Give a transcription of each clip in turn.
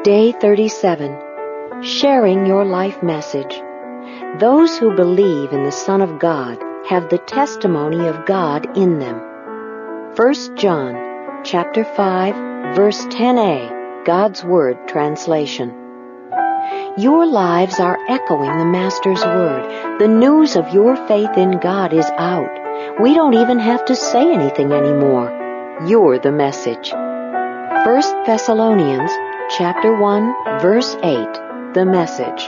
Day 37. Sharing your life message. Those who believe in the Son of God have the testimony of God in them. 1 John chapter 5, verse 10a, God's Word translation. Your lives are echoing the Master's Word. The news of your faith in God is out. We don't even have to say anything anymore. You're the message. 1 Thessalonians chapter 1, verse 8, the message.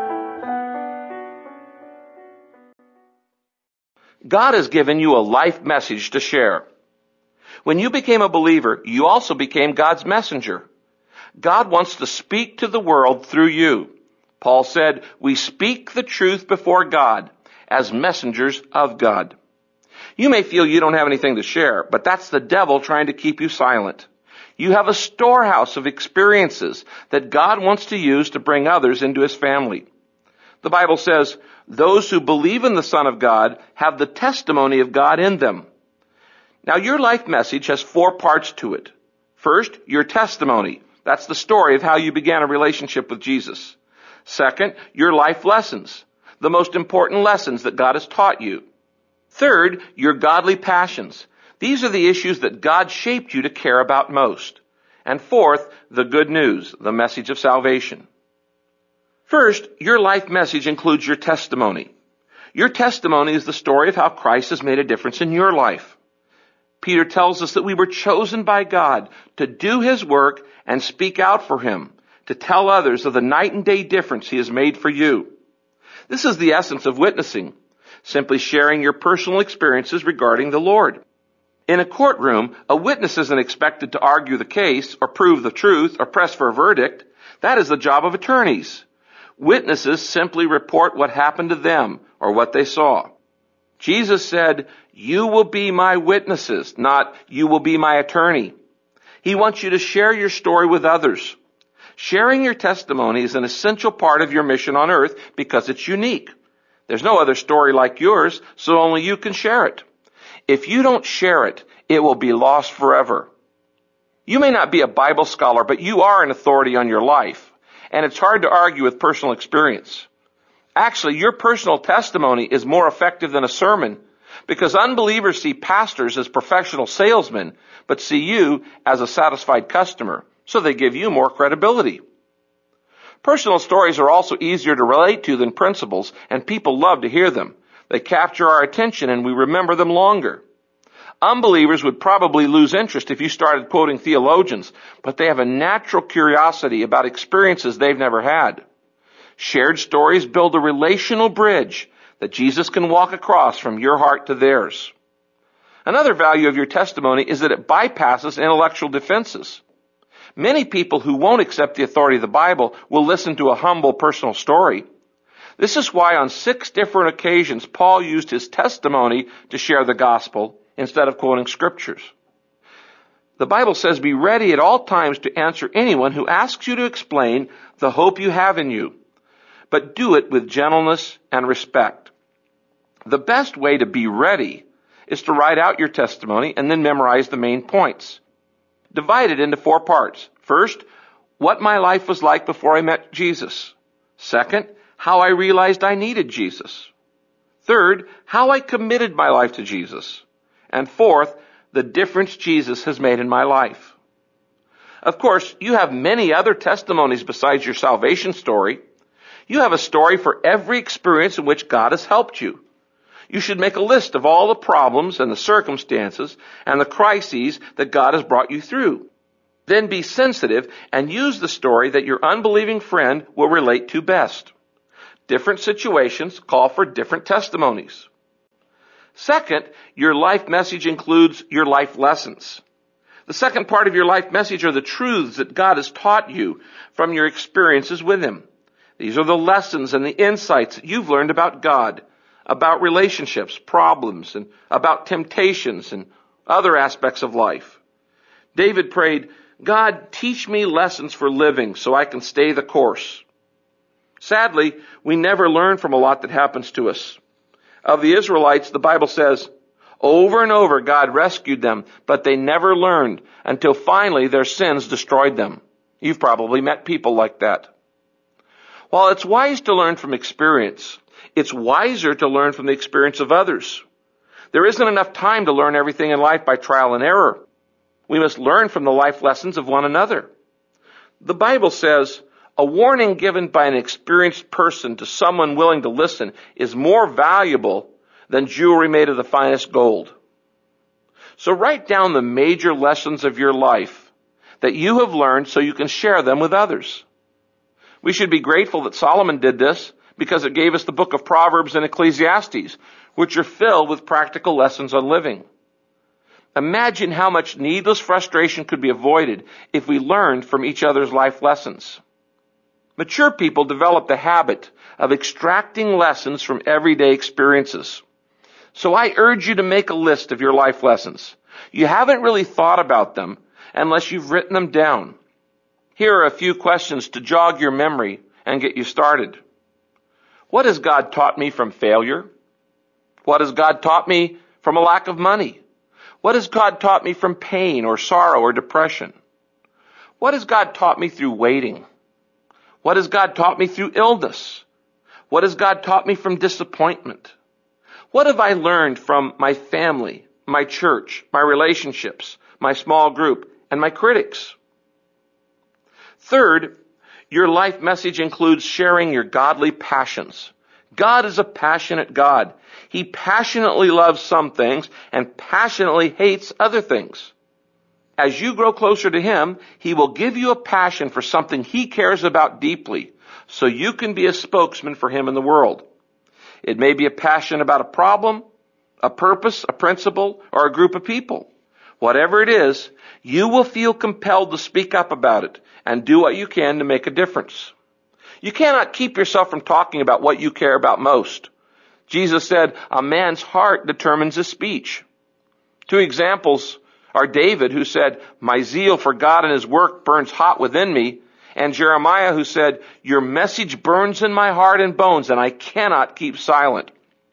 God has given you a life message to share. When you became a believer, you also became God's messenger. God wants to speak to the world through you. Paul said, "We speak the truth before God as messengers of God." You may feel you don't have anything to share, but that's the devil trying to keep you silent. You have a storehouse of experiences that God wants to use to bring others into His family. The Bible says, those who believe in the Son of God have the testimony of God in them. Now, your life message has 4 parts to it. First, your testimony. That's the story of how you began a relationship with Jesus. Second, your life lessons, the most important lessons that God has taught you. Third, your godly passions. These are the issues that God shaped you to care about most. And fourth, the good news, the message of salvation. First, your life message includes your testimony. Your testimony is the story of how Christ has made a difference in your life. Peter tells us that we were chosen by God to do His work and speak out for Him, to tell others of the night and day difference He has made for you. This is the essence of witnessing, simply sharing your personal experiences regarding the Lord. In a courtroom, a witness isn't expected to argue the case or prove the truth or press for a verdict. That is the job of attorneys. Witnesses simply report what happened to them or what they saw. Jesus said, "You will be my witnesses," not "you will be my attorney." He wants you to share your story with others. Sharing your testimony is an essential part of your mission on earth because it's unique. There's no other story like yours, so only you can share it. If you don't share it, it will be lost forever. You may not be a Bible scholar, but you are an authority on your life, and it's hard to argue with personal experience. Actually, your personal testimony is more effective than a sermon because unbelievers see pastors as professional salesmen, but see you as a satisfied customer, so they give you more credibility. Personal stories are also easier to relate to than principles, and people love to hear them. They capture our attention and we remember them longer. Unbelievers would probably lose interest if you started quoting theologians, but they have a natural curiosity about experiences they've never had. Shared stories build a relational bridge that Jesus can walk across from your heart to theirs. Another value of your testimony is that it bypasses intellectual defenses. Many people who won't accept the authority of the Bible will listen to a humble personal story. This is why on 6 different occasions Paul used his testimony to share the gospel instead of quoting scriptures. The Bible says, "Be ready at all times to answer anyone who asks you to explain the hope you have in you, but do it with gentleness and respect." The best way to be ready is to write out your testimony and then memorize the main points. Divide it into 4 parts. First, what my life was like before I met Jesus. Second, how I realized I needed Jesus. Third, how I committed my life to Jesus. And fourth, the difference Jesus has made in my life. Of course, you have many other testimonies besides your salvation story. You have a story for every experience in which God has helped you. You should make a list of all the problems and the circumstances and the crises that God has brought you through. Then be sensitive and use the story that your unbelieving friend will relate to best. Different situations call for different testimonies. Second, your life message includes your life lessons. The second part of your life message are the truths that God has taught you from your experiences with Him. These are the lessons and the insights that you've learned about God, about relationships, problems, and about temptations and other aspects of life. David prayed, "God, teach me lessons for living so I can stay the course." Sadly, we never learn from a lot that happens to us. Of the Israelites, the Bible says, over and over God rescued them, but they never learned until finally their sins destroyed them. You've probably met people like that. While it's wise to learn from experience, it's wiser to learn from the experience of others. There isn't enough time to learn everything in life by trial and error. We must learn from the life lessons of one another. The Bible says, a warning given by an experienced person to someone willing to listen is more valuable than jewelry made of the finest gold. So write down the major lessons of your life that you have learned so you can share them with others. We should be grateful that Solomon did this because it gave us the book of Proverbs and Ecclesiastes, which are filled with practical lessons on living. Imagine how much needless frustration could be avoided if we learned from each other's life lessons. Mature people develop the habit of extracting lessons from everyday experiences. So I urge you to make a list of your life lessons. You haven't really thought about them unless you've written them down. Here are a few questions to jog your memory and get you started. What has God taught me from failure? What has God taught me from a lack of money? What has God taught me from pain or sorrow or depression? What has God taught me through waiting? What has God taught me through illness? What has God taught me from disappointment? What have I learned from my family, my church, my relationships, my small group, and my critics? Third, your life message includes sharing your godly passions. God is a passionate God. He passionately loves some things and passionately hates other things. As you grow closer to Him, He will give you a passion for something He cares about deeply, so you can be a spokesman for Him in the world. It may be a passion about a problem, a purpose, a principle, or a group of people. Whatever it is, you will feel compelled to speak up about it and do what you can to make a difference. You cannot keep yourself from talking about what you care about most. Jesus said, a man's heart determines his speech. Two examples are David, who said, my zeal for God and His work burns hot within me, and Jeremiah, who said, your message burns in my heart and bones, and I cannot keep silent.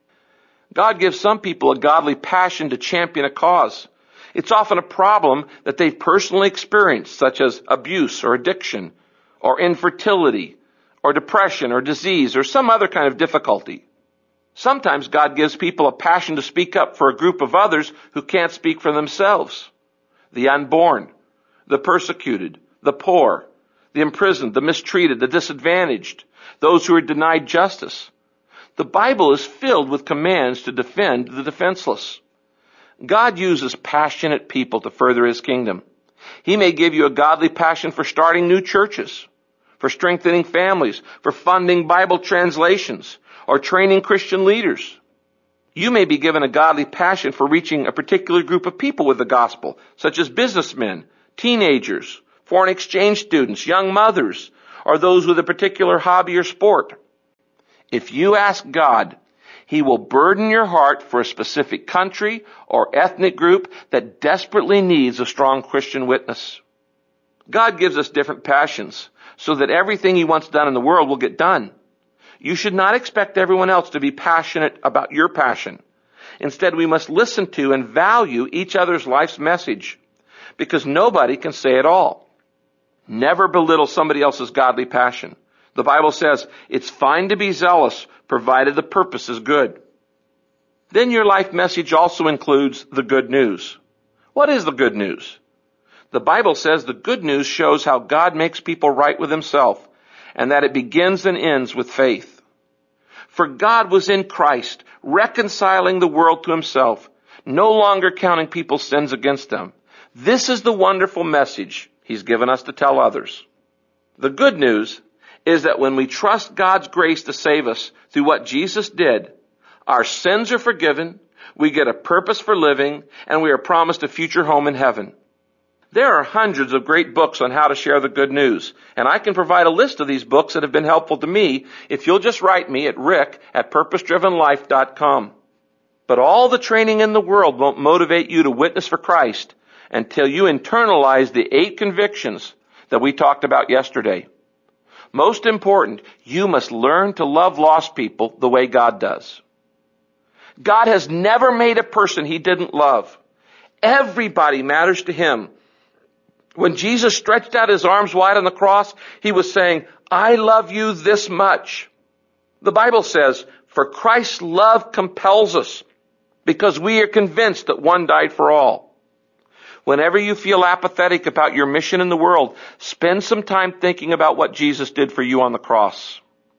God gives some people a godly passion to champion a cause. It's often a problem that they've personally experienced, such as abuse or addiction, or infertility, or depression or disease, or some other kind of difficulty. Sometimes God gives people a passion to speak up for a group of others who can't speak for themselves. The unborn, the persecuted, the poor, the imprisoned, the mistreated, the disadvantaged, those who are denied justice. The Bible is filled with commands to defend the defenseless. God uses passionate people to further His kingdom. He may give you a godly passion for starting new churches, for strengthening families, for funding Bible translations, or training Christian leaders. You may be given a godly passion for reaching a particular group of people with the gospel, such as businessmen, teenagers, foreign exchange students, young mothers, or those with a particular hobby or sport. If you ask God, He will burden your heart for a specific country or ethnic group that desperately needs a strong Christian witness. God gives us different passions so that everything He wants done in the world will get done. You should not expect everyone else to be passionate about your passion. Instead, we must listen to and value each other's life's message, because nobody can say it all. Never belittle somebody else's godly passion. The Bible says it's fine to be zealous, provided the purpose is good. Then your life message also includes the good news. What is the good news? The Bible says the good news shows how God makes people right with Himself, and that it begins and ends with faith. For God was in Christ, reconciling the world to Himself, no longer counting people's sins against them. This is the wonderful message He's given us to tell others. The good news is that when we trust God's grace to save us through what Jesus did, our sins are forgiven, we get a purpose for living, and we are promised a future home in heaven. There are hundreds of great books on how to share the good news, and I can provide a list of these books that have been helpful to me if you'll just write me at rick@purposedrivenlife.com. But all the training in the world won't motivate you to witness for Christ until you internalize the 8 convictions that we talked about yesterday. Most important, you must learn to love lost people the way God does. God has never made a person He didn't love. Everybody matters to Him. When Jesus stretched out his arms wide on the cross, he was saying, I love you this much. The Bible says, for Christ's love compels us, because we are convinced that one died for all. Whenever you feel apathetic about your mission in the world, spend some time thinking about what Jesus did for you on the cross.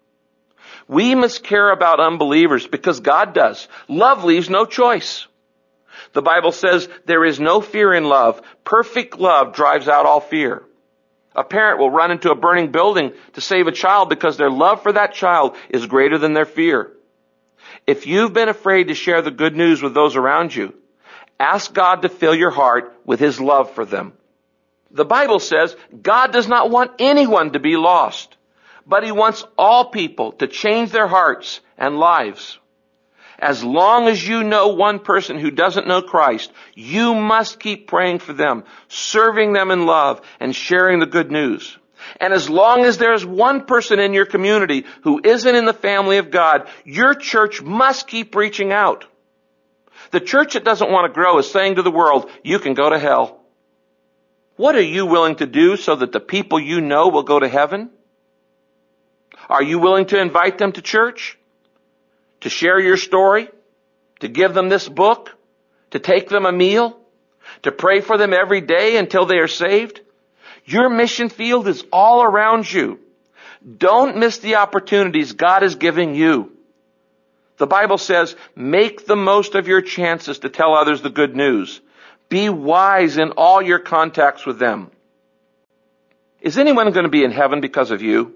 We must care about unbelievers because God does. Love leaves no choice. The Bible says there is no fear in love. Perfect love drives out all fear. A parent will run into a burning building to save a child because their love for that child is greater than their fear. If you've been afraid to share the good news with those around you, ask God to fill your heart with his love for them. The Bible says God does not want anyone to be lost, but he wants all people to change their hearts and lives. As long as you know one person who doesn't know Christ, you must keep praying for them, serving them in love, and sharing the good news. And as long as there is one person in your community who isn't in the family of God, your church must keep reaching out. The church that doesn't want to grow is saying to the world, you can go to hell. What are you willing to do so that the people you know will go to heaven? Are you willing to invite them to church? To share your story? To give them this book? To take them a meal? To pray for them every day until they are saved? Your mission field is all around you. Don't miss the opportunities God is giving you. The Bible says, make the most of your chances to tell others the good news. Be wise in all your contacts with them. Is anyone going to be in heaven because of you?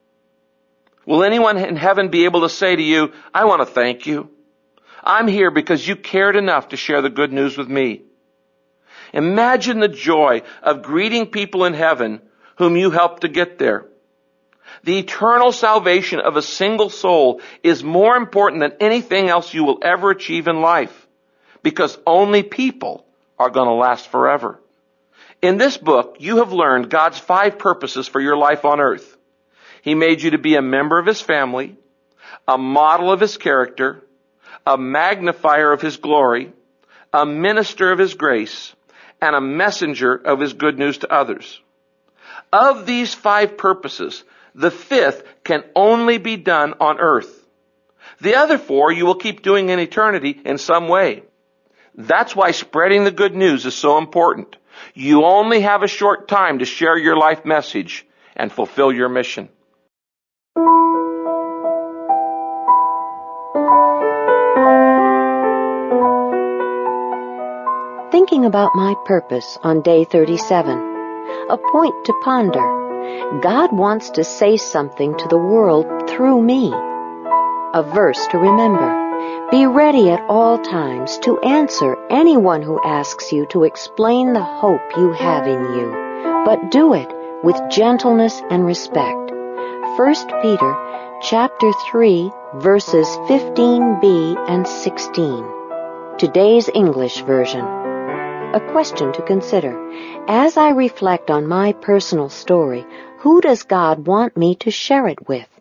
Will anyone in heaven be able to say to you, I want to thank you. I'm here because you cared enough to share the good news with me. Imagine the joy of greeting people in heaven whom you helped to get there. The eternal salvation of a single soul is more important than anything else you will ever achieve in life, because only people are going to last forever. In this book, you have learned God's 5 purposes for your life on earth. He made you to be a member of his family, a model of his character, a magnifier of his glory, a minister of his grace, and a messenger of his good news to others. Of these 5 purposes, the 5th can only be done on earth. The other 4 you will keep doing in eternity in some way. That's why spreading the good news is so important. You only have a short time to share your life message and fulfill your mission. Thinking about my purpose on day 37. A point to ponder. God wants to say something to the world through me. A verse to remember. Be ready at all times to answer anyone who asks you to explain the hope you have in you, but do it with gentleness and respect. 1 Peter chapter 3, verses 15b and 16. Today's English version. A question to consider. As I reflect on my personal story, who does God want me to share it with?